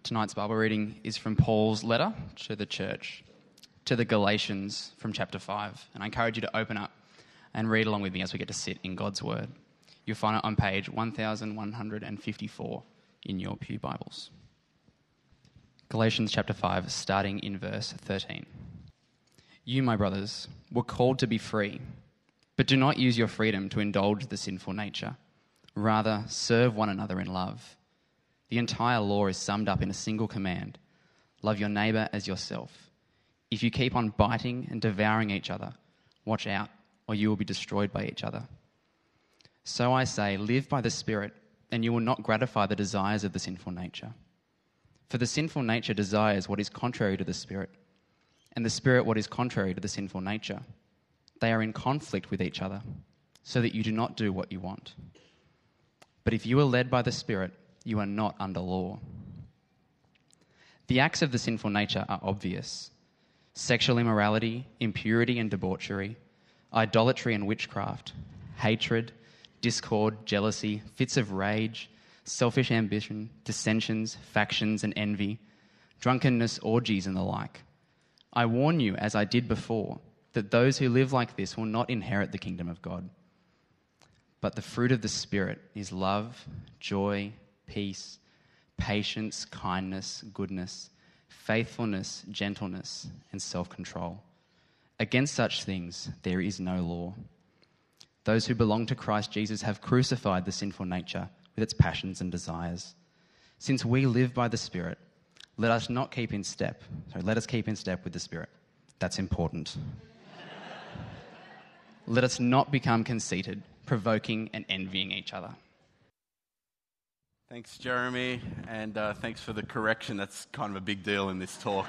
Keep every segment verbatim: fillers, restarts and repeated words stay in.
Tonight's Bible reading is from Paul's letter to the church, to the Galatians from chapter five. And I encourage you to open up and read along with me as we get to sit in God's Word. You'll find it on page one thousand one hundred fifty-four in your pew Bibles. Galatians chapter five, starting in verse thirteen. You, my brothers, were called to be free, but do not use your freedom to indulge the sinful nature. Rather, serve one another in love. The entire law is summed up in a single command: love your neighbour as yourself. If you keep on biting and devouring each other, watch out, or you will be destroyed by each other. So I say, live by the Spirit, and you will not gratify the desires of the sinful nature. For the sinful nature desires what is contrary to the Spirit, and the Spirit what is contrary to the sinful nature. They are in conflict with each other, so that you do not do what you want. But if you are led by the Spirit, you are not under law. The acts of the sinful nature are obvious: sexual immorality, impurity and debauchery, idolatry and witchcraft, hatred, discord, jealousy, fits of rage, selfish ambition, dissensions, factions and envy, drunkenness, orgies and the like. I warn you, as I did before, that those who live like this will not inherit the kingdom of God. But the fruit of the Spirit is love, joy, peace, patience, kindness, goodness, faithfulness, gentleness, and self-control. Against such things there is no law. Those who belong to Christ Jesus have crucified the sinful nature with its passions and desires. Since we live by the Spirit, let us not keep in step. Sorry, let us keep in step with the Spirit. That's important. Let us not become conceited, provoking and envying each other. Thanks, Jeremy, and uh, thanks for the correction. That's kind of a big deal in this talk.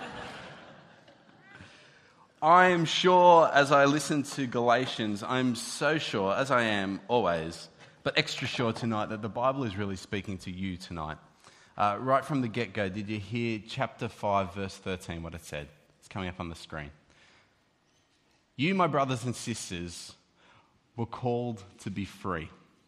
I am sure as I listen to Galatians, I'm so sure, as I am always, but extra sure tonight, that the Bible is really speaking to you tonight. Uh, right from the get-go, did you hear chapter five, verse thirteen, what it said? It's coming up on the screen. You, my brothers and sisters, were called to be free.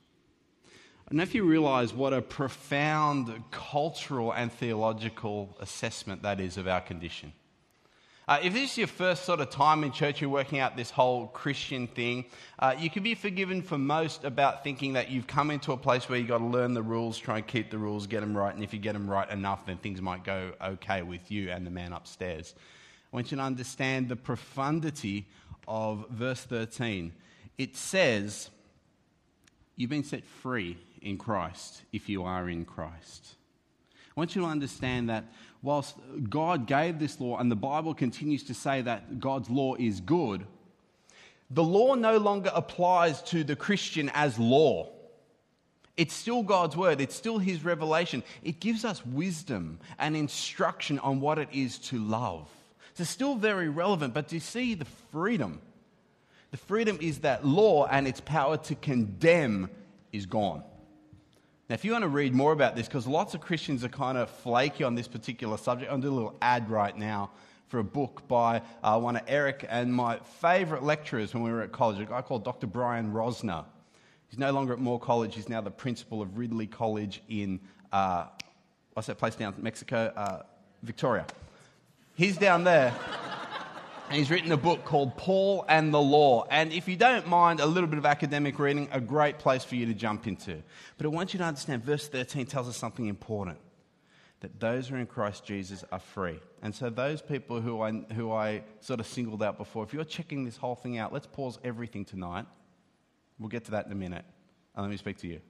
I don't know if you realise what a profound cultural and theological assessment that is of our condition. Uh, if this is your first sort of time in church, you're working out this whole Christian thing, uh, you can be forgiven for most about thinking that you've come into a place where you've got to learn the rules, try and keep the rules, get them right, and if you get them right enough, then things might go okay with you and the man upstairs. I want you to understand the profundity of verse thirteen. It says, you've been set free in Christ if you are in Christ. I want you to understand that whilst God gave this law, and the Bible continues to say that God's law is good, the law no longer applies to the Christian as law. It's still God's word. It's still his revelation. It gives us wisdom and instruction on what it is to love. So it's still very relevant, but do you see the freedom? The freedom is that law and its power to condemn is gone. Now, if you want to read more about this, because lots of Christians are kind of flaky on this particular subject, I'm doing a little ad right now for a book by uh, one of Eric and my favourite lecturers when we were at college, a guy called Doctor Brian Rosner. He's no longer at Moore College. He's now the principal of Ridley College in, uh, what's that place down in Mexico? Uh, Victoria. He's down there. And he's written a book called Paul and the Law. And if you don't mind a little bit of academic reading, a great place for you to jump into. But I want you to understand, verse thirteen tells us something important. That those who are in Christ Jesus are free. And so those people who I, who I sort of singled out before, if you're checking this whole thing out, let's pause everything tonight. We'll get to that in a minute. And let me speak to you.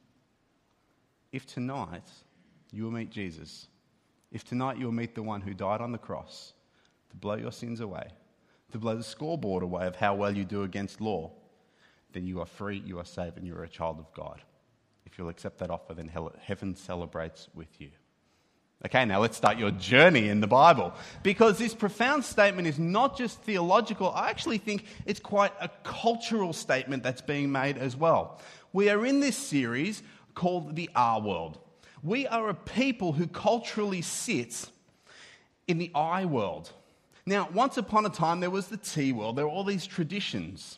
If tonight you will meet Jesus, if tonight you will meet the one who died on the cross to blow your sins away, to blow the scoreboard away of how well you do against law, then you are free, you are saved, and you are a child of God. If you'll accept that offer, then heaven celebrates with you. Okay, now let's start your journey in the Bible. Because this profound statement is not just theological, I actually think it's quite a cultural statement that's being made as well. We are in this series called the R World. We are a people who culturally sit in the I world. Now, once upon a time, there was the T world. There were all these traditions,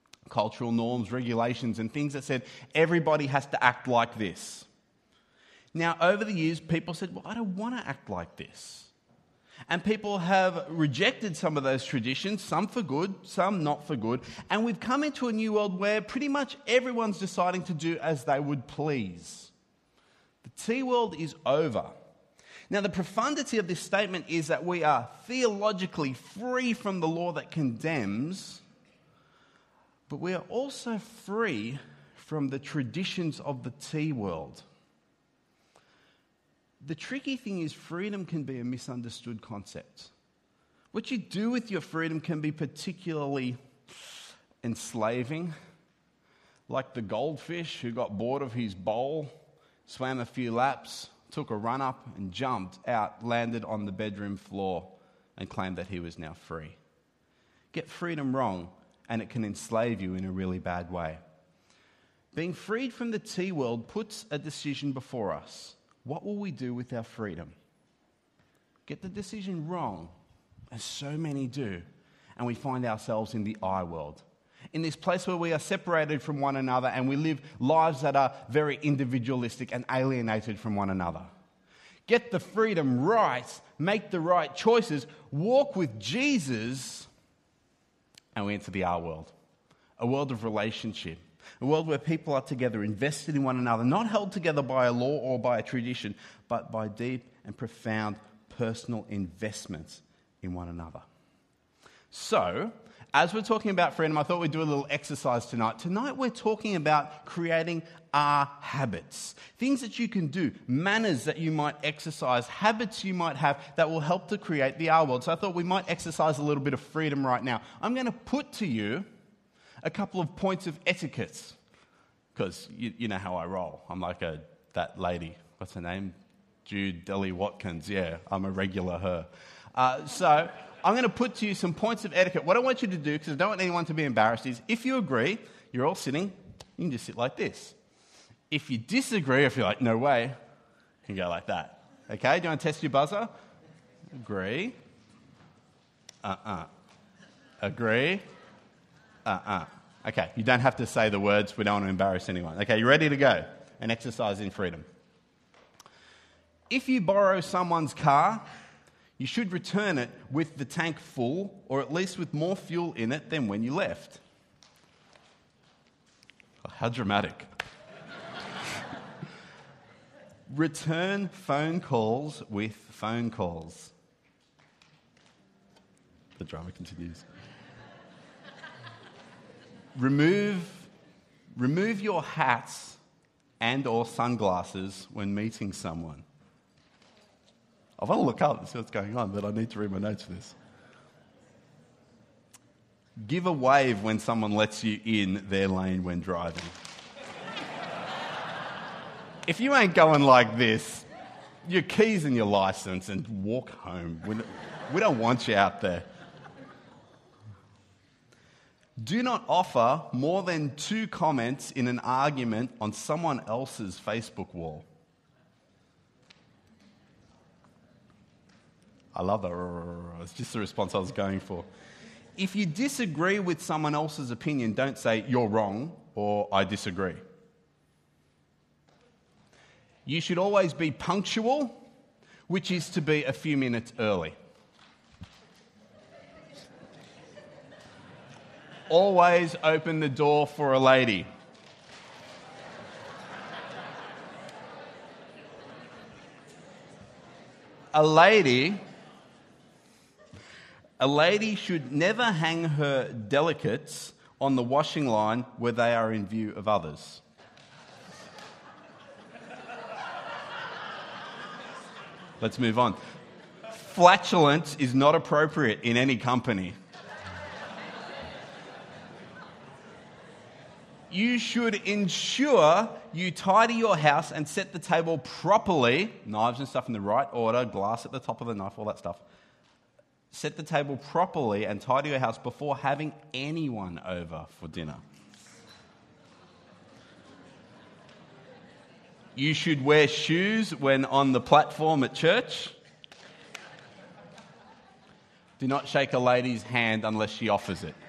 cultural norms, regulations, and things that said everybody has to act like this. Now, over the years, people said, well, I don't want to act like this. And people have rejected some of those traditions, some for good, some not for good. And we've come into a new world where pretty much everyone's deciding to do as they would please. The tea world is over. Now, the profundity of this statement is that we are theologically free from the law that condemns, but we are also free from the traditions of the tea world. The tricky thing is freedom can be a misunderstood concept. What you do with your freedom can be particularly enslaving, like the goldfish who got bored of his bowl, swam a few laps, took a run up and jumped out, landed on the bedroom floor and claimed that he was now free. Get freedom wrong and it can enslave you in a really bad way. Being freed from the tea world puts a decision before us. What will we do with our freedom? Get the decision wrong, as so many do, and we find ourselves in the I world. In this place where we are separated from one another and we live lives that are very individualistic and alienated from one another. Get the freedom right, make the right choices, walk with Jesus, and we enter the I world. A world of relationship. A world where people are together, invested in one another, not held together by a law or by a tradition, but by deep and profound personal investments in one another. So, as we're talking about freedom, I thought we'd do a little exercise tonight. Tonight we're talking about creating our habits. Things that you can do, manners that you might exercise, habits you might have that will help to create the our world. So I thought we might exercise a little bit of freedom right now. I'm going to put to you a couple of points of etiquette, because you, you know how I roll. I'm like a that lady. What's her name? Jude Deli Watkins. Yeah, I'm a regular her. Uh, so I'm going to put to you some points of etiquette. What I want you to do, because I don't want anyone to be embarrassed, is if you agree, you're all sitting, you can just sit like this. If you disagree, if you're like, no way, you can go like that. Okay, do you want to test your buzzer? Agree. Uh-uh. Agree. Uh-uh. Okay, you don't have to say the words. We don't want to embarrass anyone. Okay, you ready to go? An exercise in freedom. If you borrow someone's car, you should return it with the tank full, or at least with more fuel in it than when you left. Oh, how dramatic. Return phone calls with phone calls. The drama continues. Remove, remove your hats and or sunglasses when meeting someone. I want to look up and see what's going on, but I need to read my notes for this. Give a wave when someone lets you in their lane when driving. If you ain't going like this, your keys and your license and walk home. We don't, we don't want you out there. Do not offer more than two comments in an argument on someone else's Facebook wall. I love that. It's just the response I was going for. If you disagree with someone else's opinion, don't say, you're wrong, or I disagree. You should always be punctual, which is to be a few minutes early. Always open the door for a lady. A lady, a lady should never hang her delicates on the washing line where they are in view of others. Let's move on. Flatulence is not appropriate in any company. You should ensure you tidy your house and set the table properly, knives and stuff in the right order, glass at the top of the knife, all that stuff. Set the table properly and tidy your house before having anyone over for dinner. You should wear shoes when on the platform at church. Do not shake a lady's hand unless she offers it.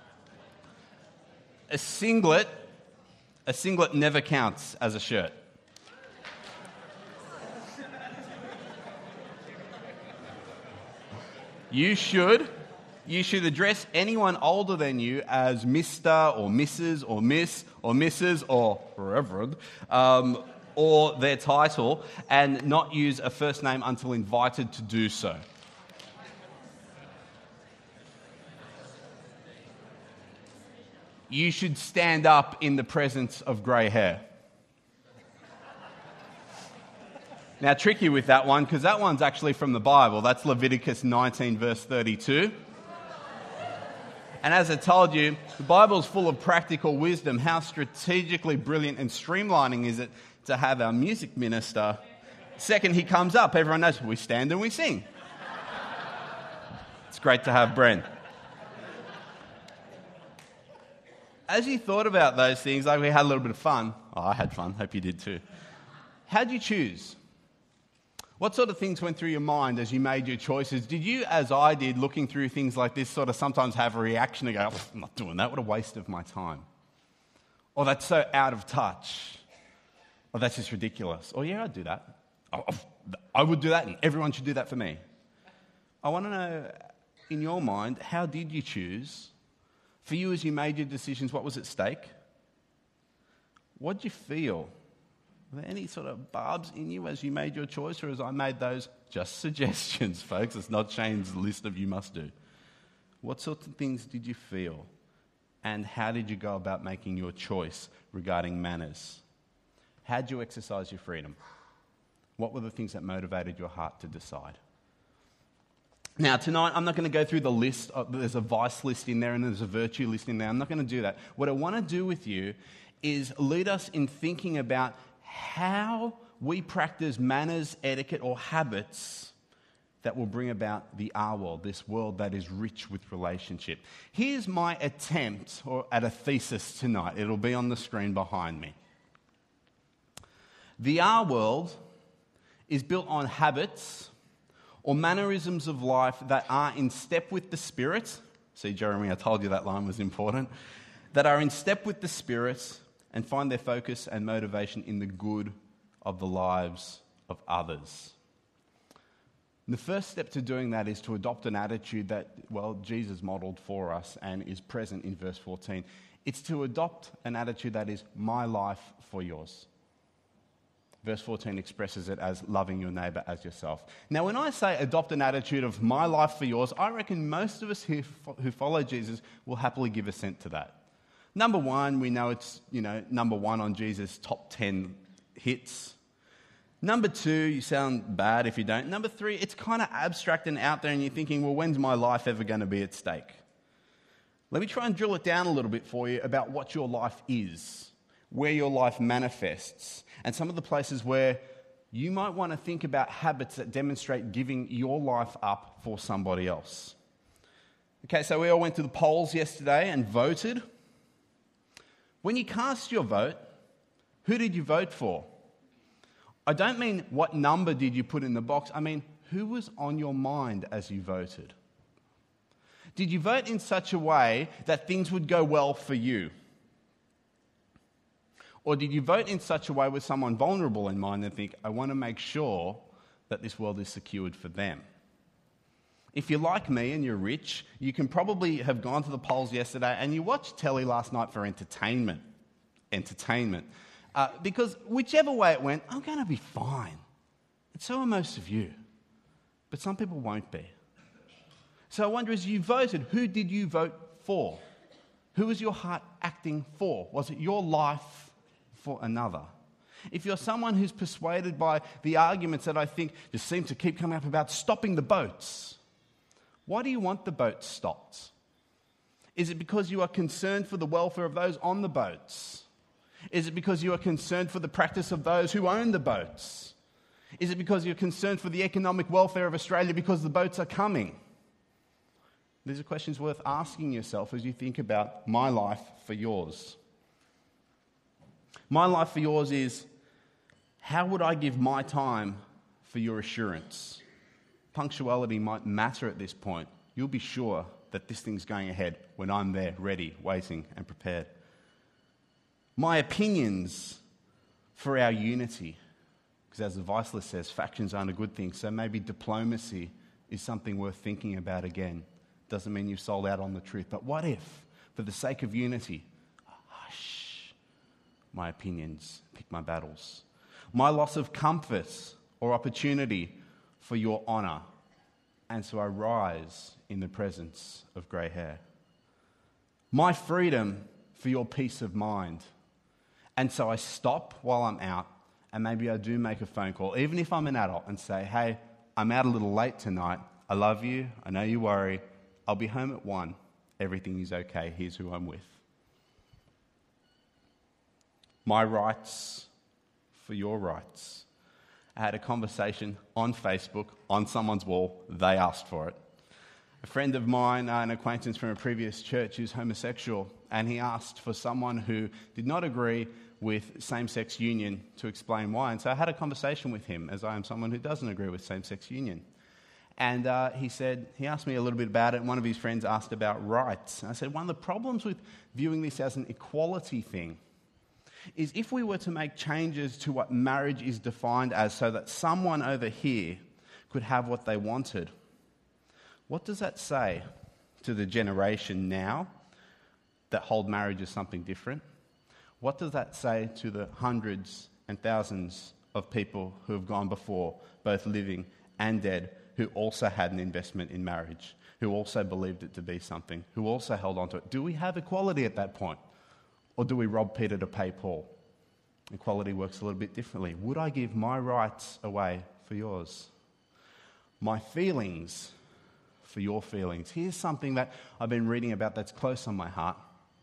A singlet, a singlet never counts as a shirt. You should. You should address anyone older than you as Mister or Missus or Miss or Missus or Reverend, um, or their title, and not use a first name until invited to do so. You should stand up in the presence of grey hair. Now, tricky with that one, because that one's actually from the Bible. That's Leviticus nineteen, verse thirty-two. And as I told you, the Bible's full of practical wisdom. How strategically brilliant and streamlining is it to have our music minister, second he comes up, everyone knows we stand and we sing. It's great to have Bren. As you thought about those things, like we had a little bit of fun. Oh, I had fun. Hope you did too. How'd you choose? What sort of things went through your mind as you made your choices? Did you, as I did, looking through things like this, sort of sometimes have a reaction to go, oh, I'm not doing that, what a waste of my time. Or that's so out of touch. Or that's just ridiculous. Or yeah, I'd do that. Oh, I would do that and everyone should do that for me. I want to know, in your mind, how did you choose? For you, as you made your decisions, what was at stake? What did you feel? Were there any sort of barbs in you as you made your choice, or as I made those? Just suggestions, folks. It's not Shane's list of you must do. What sorts of things did you feel? And how did you go about making your choice regarding manners? How did you exercise your freedom? What were the things that motivated your heart to decide? Now, tonight, I'm not going to go through the list. Of, there's a vice list in there and there's a virtue list in there. I'm not going to do that. What I want to do with you is lead us in thinking about how we practice manners, etiquette, or habits that will bring about the our world, this world that is rich with relationship. Here's my attempt or at a thesis tonight. It'll be on the screen behind me. The our world is built on habits or mannerisms of life that are in step with the Spirit. See, Jeremy, I told you that line was important. That are in step with the Spirit and find their focus and motivation in the good of the lives of others. And the first step to doing that is to adopt an attitude that, well, Jesus modeled for us and is present in verse fourteen. It's to adopt an attitude that is my life for yours. Verse fourteen expresses it as loving your neighbour as yourself. Now, when I say adopt an attitude of my life for yours, I reckon most of us who, who follow Jesus will happily give assent to that. Number one, we know it's, you know, number one on Jesus' top ten hits. Number two, you sound bad if you don't. Number three, it's kind of abstract and out there and you're thinking, well, when's my life ever going to be at stake? Let me try and drill it down a little bit for you about what your life is, where your life manifests, and some of the places where you might want to think about habits that demonstrate giving your life up for somebody else. Okay, so we all went to the polls yesterday and voted. When you cast your vote, who did you vote for? I don't mean what number did you put in the box. I mean, who was on your mind as you voted? Did you vote in such a way that things would go well for you? Or did you vote in such a way with someone vulnerable in mind and think, I want to make sure that this world is secured for them? If you're like me and you're rich, you can probably have gone to the polls yesterday and you watched telly last night for entertainment. Entertainment. Uh, because whichever way it went, I'm going to be fine. And so are most of you. But some people won't be. So I wonder, as you voted, who did you vote for? Who was your heart acting for? Was it your life for another? If you're someone who's persuaded by the arguments that I think just seem to keep coming up about stopping the boats, why do you want the boats stopped? Is it because you are concerned for the welfare of those on the boats? Is it because you are concerned for the practice of those who own the boats? Is it because you're concerned for the economic welfare of Australia because the boats are coming? These are questions worth asking yourself as you think about my life for yours. My life for yours is, how would I give my time for your assurance? Punctuality might matter at this point. You'll be sure that this thing's going ahead when I'm there, ready, waiting, and prepared. My opinions for our unity, because as the vice list says, factions aren't a good thing, so maybe diplomacy is something worth thinking about again. Doesn't mean you've sold out on the truth. But what if, for the sake of unity, hush my opinions, pick my battles. My loss of comfort or opportunity for your honour, and so I rise in the presence of grey hair. My freedom for your peace of mind, and so I stop while I'm out, and maybe I do make a phone call, even if I'm an adult, and say, hey, I'm out a little late tonight. I love you. I know you worry. I'll be home at one. Everything is okay. Here's who I'm with. My rights for your rights. I had a conversation on Facebook, on someone's wall. They asked for it. A friend of mine, uh, an acquaintance from a previous church, is homosexual, and he asked for someone who did not agree with same-sex union to explain why. And so I had a conversation with him, as I am someone who doesn't agree with same-sex union. And uh, he said, he asked me a little bit about it, and one of his friends asked about rights. And I said, one of the problems with viewing this as an equality thing is if we were to make changes to what marriage is defined as so that someone over here could have what they wanted, what does that say to the generation now that hold marriage as something different? What does that say to the hundreds and thousands of people who have gone before, both living and dead, who also had an investment in marriage, who also believed it to be something, who also held on to it? Do we have equality at that point? Or do we rob Peter to pay Paul? Equality works a little bit differently. Would I give my rights away for yours? My feelings for your feelings. Here's something that I've been reading about that's close on my heart.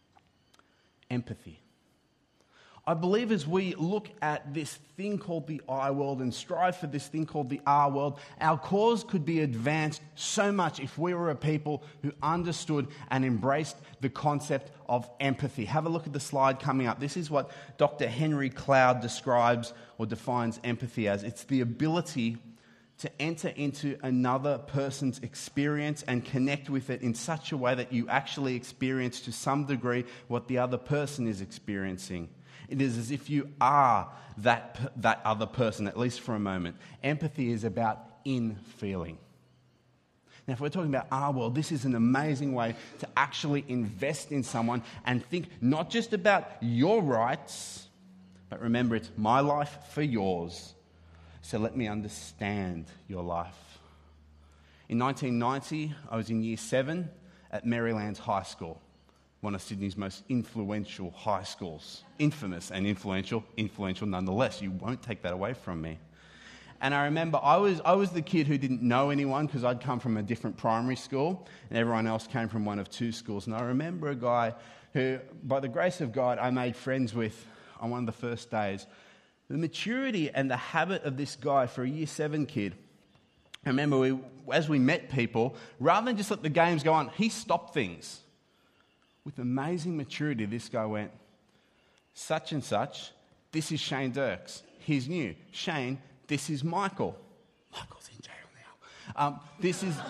Empathy. I believe as we look at this thing called the I world and strive for this thing called the R world, our cause could be advanced so much if we were a people who understood and embraced the concept of empathy. Have a look at the slide coming up. This is what Doctor Henry Cloud describes or defines empathy as. It's the ability to enter into another person's experience and connect with it in such a way that you actually experience to some degree what the other person is experiencing. It is as if you are that, that other person, at least for a moment. Empathy is about in-feeling. Now, if we're talking about our world, this is an amazing way to actually invest in someone and think not just about your rights, but remember it's my life for yours. So let me understand your life. In nineteen ninety, I was in year seven at Marylands High School, one of Sydney's most influential high schools. Infamous and influential, influential nonetheless. You won't take that away from me. And I remember I was I was the kid who didn't know anyone because I'd come from a different primary school and everyone else came from one of two schools. And I remember a guy who, by the grace of God, I made friends with on one of the first days. The maturity and the habit of this guy for a year seven kid, I remember we, as we met people, rather than just let the games go on, he stopped things. With amazing maturity, this guy went, such and such, this is Shane Dirks. He's new. Shane, this is Michael. Michael's in jail now. Um, this is...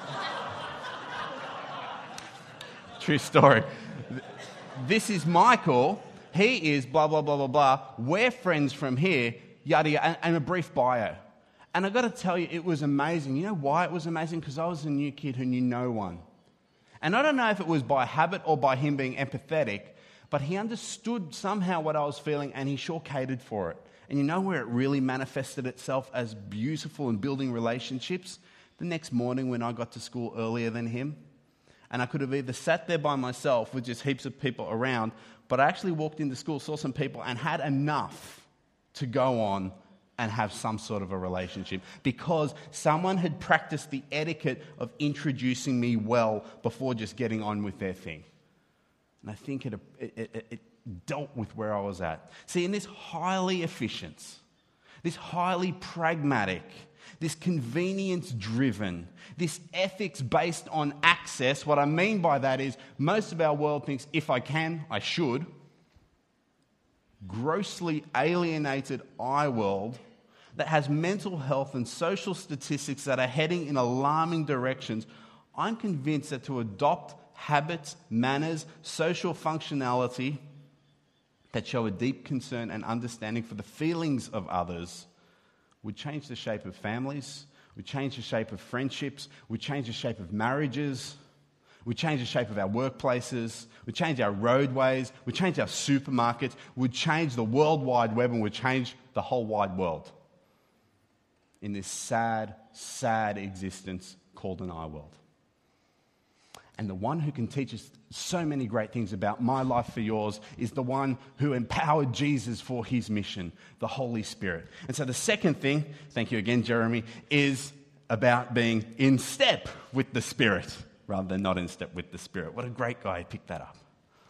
True story. This is Michael. He is blah, blah, blah, blah, blah. We're friends from here, yada, yada, and, and a brief bio. And I've got to tell you, it was amazing. You know why it was amazing? Because I was a new kid who knew no one. And I don't know if it was by habit or by him being empathetic, but he understood somehow what I was feeling and he sure catered for it. And you know where it really manifested itself as beautiful and building relationships? The next morning when I got to school earlier than him. And I could have either sat there by myself with just heaps of people around, but I actually walked into school, saw some people, and had enough to go on and have some sort of a relationship because someone had practiced the etiquette of introducing me well before just getting on with their thing. And I think it, it, it, it dealt with where I was at. See, in this highly efficient, this highly pragmatic, this convenience-driven, this ethics based on access, what I mean by that is most of our world thinks, if I can, I should. Grossly alienated I world that has mental health and social statistics that are heading in alarming directions. I'm convinced that to adopt habits, manners, social functionality that show a deep concern and understanding for the feelings of others would change the shape of families, We change the shape of friendships. We change the shape of marriages. We change the shape of our workplaces. We change our roadways. We change our supermarkets. We change the World Wide Web, and we change the whole wide world in this sad, sad existence called an I world. And the one who can teach us so many great things about my life for yours is the one who empowered Jesus for his mission, the Holy Spirit. And so the second thing, thank you again, Jeremy, is about being in step with the Spirit rather than not in step with the Spirit. What a great guy, he picked that up.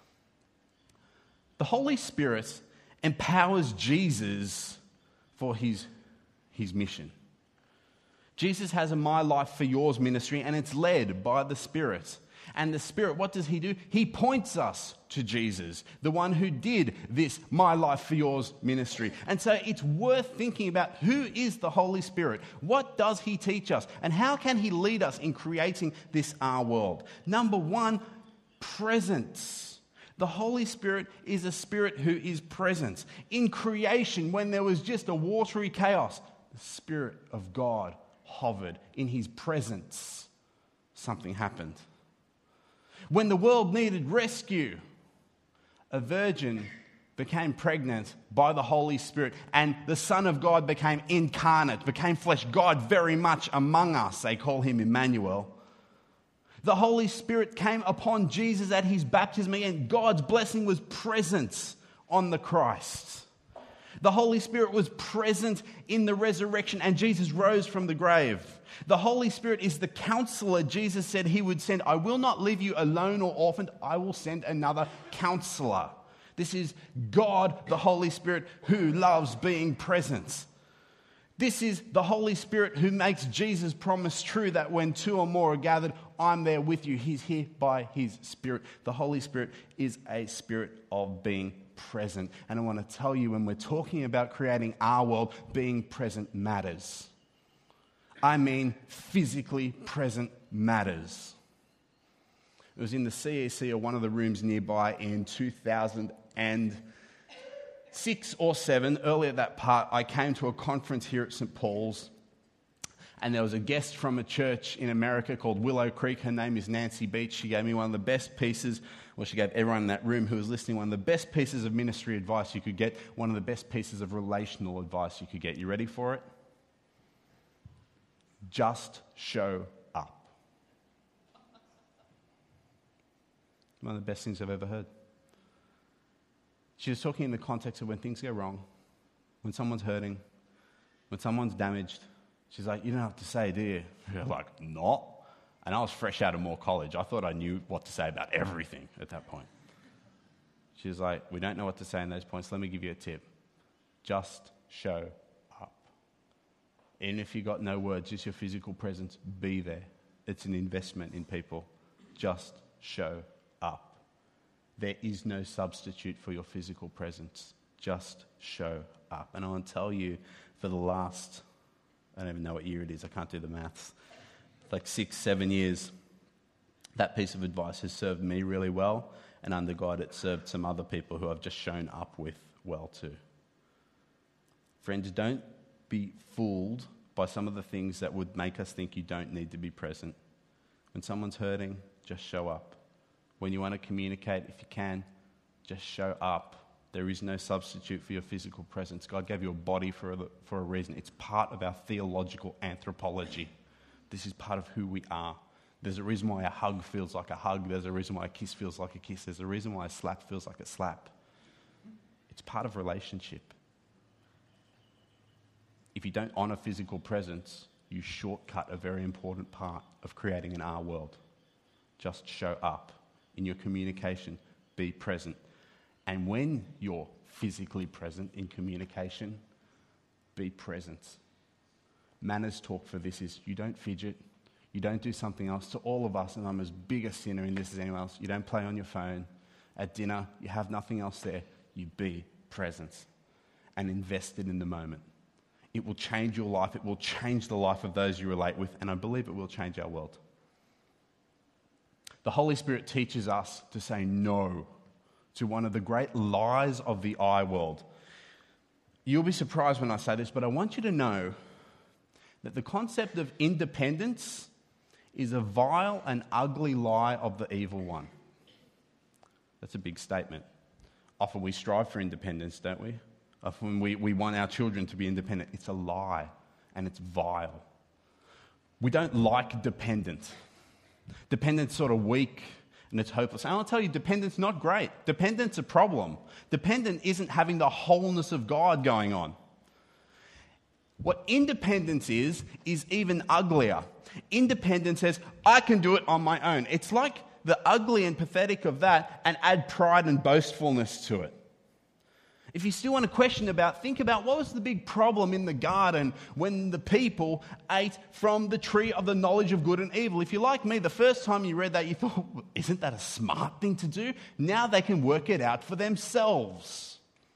The Holy Spirit empowers Jesus for his, his mission. Jesus has a My Life for Yours ministry, and it's led by the Spirit. And the Spirit, what does he do? He points us to Jesus, the one who did this My Life for Yours ministry. And so it's worth thinking about who is the Holy Spirit? What does he teach us? And how can he lead us in creating this our world? Number one, presence. The Holy Spirit is a spirit who is present. In creation, when there was just a watery chaos, the Spirit of God hovered. In his presence, something happened. When the world needed rescue, a virgin became pregnant by the Holy Spirit, and the Son of God became incarnate, became flesh, God very much among us. They call him Emmanuel. The Holy Spirit came upon Jesus at his baptism, and God's blessing was present on the Christ. The Holy Spirit was present in the resurrection, and Jesus rose from the grave. The Holy Spirit is the counselor Jesus said he would send. I will not leave you alone or orphaned. I will send another counselor. This is God, the Holy Spirit, who loves being present. This is the Holy Spirit who makes Jesus' promise true that when two or more are gathered, I'm there with you. He's here by his Spirit. The Holy Spirit is a spirit of being present. And I want to tell you, when we're talking about creating our world, being present matters. I mean, physically present matters. It was in the C E C or one of the rooms nearby in two thousand six or seven. Earlier that part, I came to a conference here at Saint Paul's, and there was a guest from a church in America called Willow Creek. Her name is Nancy Beach. She gave me one of the best pieces, well, she gave everyone in that room who was listening one of the best pieces of ministry advice you could get, one of the best pieces of relational advice you could get. You ready for it? Just show up. One of the best things I've ever heard. She was talking in the context of when things go wrong, when someone's hurting, when someone's damaged. She's like, you don't have to say, do you? You're like, not. And I was fresh out of Moore College. I thought I knew what to say about everything at that point. She was like, we don't know what to say in those points. Let me give you a tip. Just show up. Even if you got no words, just your physical presence, be there. It's an investment in people. Just show up. There is no substitute for your physical presence. Just show up. And I want to tell you, for the last, I don't even know what year it is, I can't do the maths, like six, seven years, that piece of advice has served me really well, and under God it served some other people who I've just shown up with well too. Friends, don't be fooled by some of the things that would make us think you don't need to be present. When someone's hurting, just show up. When you want to communicate, if you can, just show up. There is no substitute for your physical presence. God gave you a body for a, for a reason. It's part of our theological anthropology. This is part of who we are. There's a reason why a hug feels like a hug. There's a reason why a kiss feels like a kiss. There's a reason why a slap feels like a slap. It's part of relationship. If you don't honour physical presence, you shortcut a very important part of creating an our world. Just show up. In your communication, be present. And when you're physically present in communication, be present. Manners talk for this is you don't fidget, you don't do something else. To all of us, and I'm as big a sinner in this as anyone else, you don't play on your phone. At dinner, you have nothing else there. You be present and invested in the moment. It will change your life. It will change the life of those you relate with, and I believe it will change our world. The Holy Spirit teaches us to say no to one of the great lies of the I world. You'll be surprised when I say this, but I want you to know that the concept of independence is a vile and ugly lie of the evil one. That's a big statement. Often we strive for independence, don't we? Often we, we want our children to be independent. It's a lie, and it's vile. We don't like dependent. Dependent's sort of weak, and it's hopeless. And I'll tell you, dependent's not great. Dependent's a problem. Dependent isn't having the wholeness of God going on. What independence is, is even uglier. Independence says, I can do it on my own. It's like the ugly and pathetic of that and add pride and boastfulness to it. If you still want to question about, think about what was the big problem in the garden when the people ate from the tree of the knowledge of good and evil. If you're like me, the first time you read that, you thought, isn't that a smart thing to do? Now they can work it out for themselves.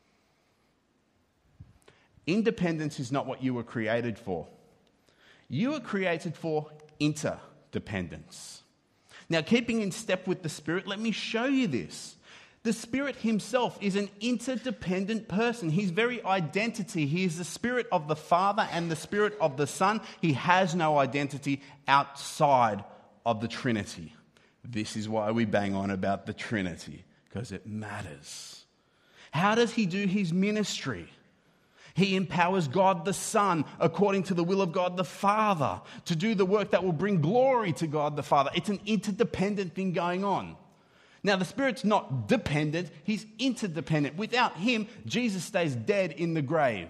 Independence is not what you were created for. You were created for interdependence. Now, keeping in step with the Spirit, let me show you this. The Spirit himself is an interdependent person. His very identity, he is the Spirit of the Father and the Spirit of the Son. He has no identity outside of the Trinity. This is why we bang on about the Trinity, because it matters. How does he do his ministry? He empowers God the Son according to the will of God the Father to do the work that will bring glory to God the Father. It's an interdependent thing going on. Now, the Spirit's not dependent, he's interdependent. Without him, Jesus stays dead in the grave.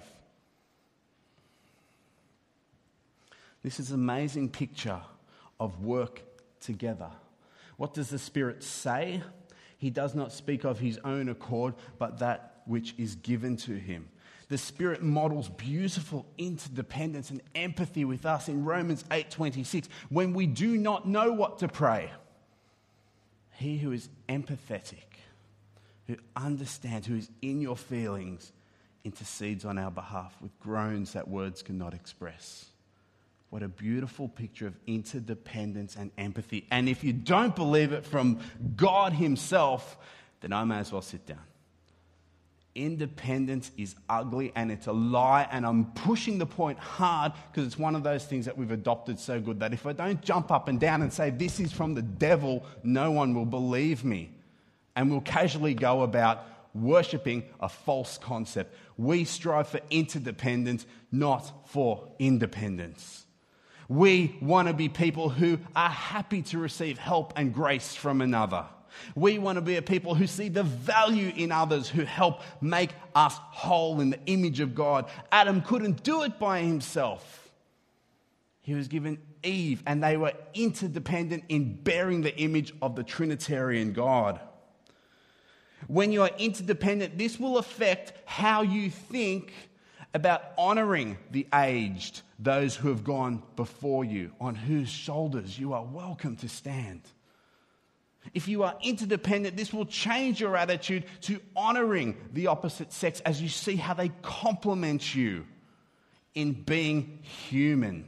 This is an amazing picture of work together. What does the Spirit say? He does not speak of his own accord, but that which is given to him. The Spirit models beautiful interdependence and empathy with us in Romans eight twenty-six. When we do not know what to pray, he who is empathetic, who understands, who is in your feelings, intercedes on our behalf with groans that words cannot express. What a beautiful picture of interdependence and empathy. And if you don't believe it from God himself, then I may as well sit down. Independence is ugly and it's a lie, and I'm pushing the point hard because it's one of those things that we've adopted so good that if I don't jump up and down and say this is from the devil, no one will believe me, and we'll casually go about worshipping a false concept. We strive for interdependence, not for independence. We want to be people who are happy to receive help and grace from another. We want to be a people who see the value in others, who help make us whole in the image of God. Adam couldn't do it by himself. He was given Eve, and they were interdependent in bearing the image of the Trinitarian God. When you are interdependent, this will affect how you think about honouring the aged, those who have gone before you, on whose shoulders you are welcome to stand. If you are interdependent, this will change your attitude to honouring the opposite sex as you see how they complement you in being human.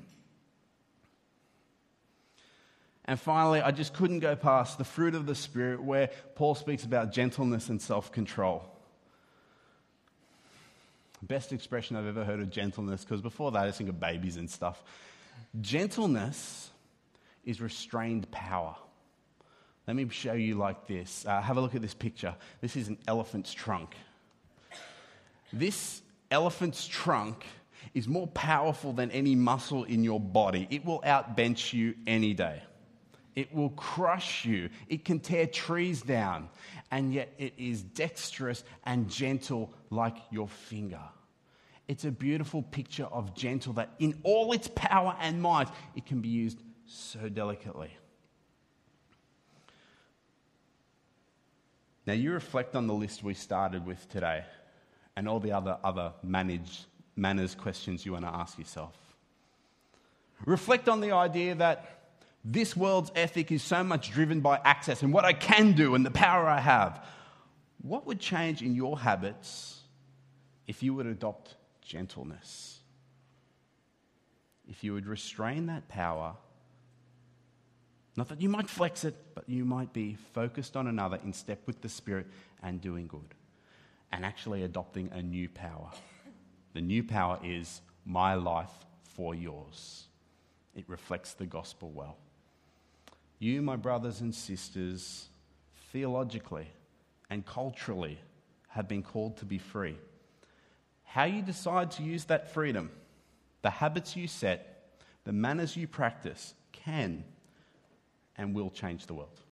And finally, I just couldn't go past the fruit of the Spirit, where Paul speaks about gentleness and self-control. Best expression I've ever heard of gentleness, because before that I think of babies and stuff. Gentleness is restrained power. Let me show you like this. Uh, have a look at this picture. This is an elephant's trunk. This elephant's trunk is more powerful than any muscle in your body. It will outbench you any day. It will crush you. It can tear trees down. And yet it is dexterous and gentle like your finger. It's a beautiful picture of gentle that in all its power and might, it can be used so delicately. Now, you reflect on the list we started with today and all the other, other managed, manners questions you want to ask yourself. Reflect on the idea that this world's ethic is so much driven by access and what I can do and the power I have. What would change in your habits if you would adopt gentleness? If you would restrain that power. Not that you might flex it, but you might be focused on another in step with the Spirit and doing good. And actually adopting a new power. The new power is my life for yours. It reflects the gospel well. You, my brothers and sisters, theologically and culturally have been called to be free. How you decide to use that freedom, the habits you set, the manners you practice, can and will change the world.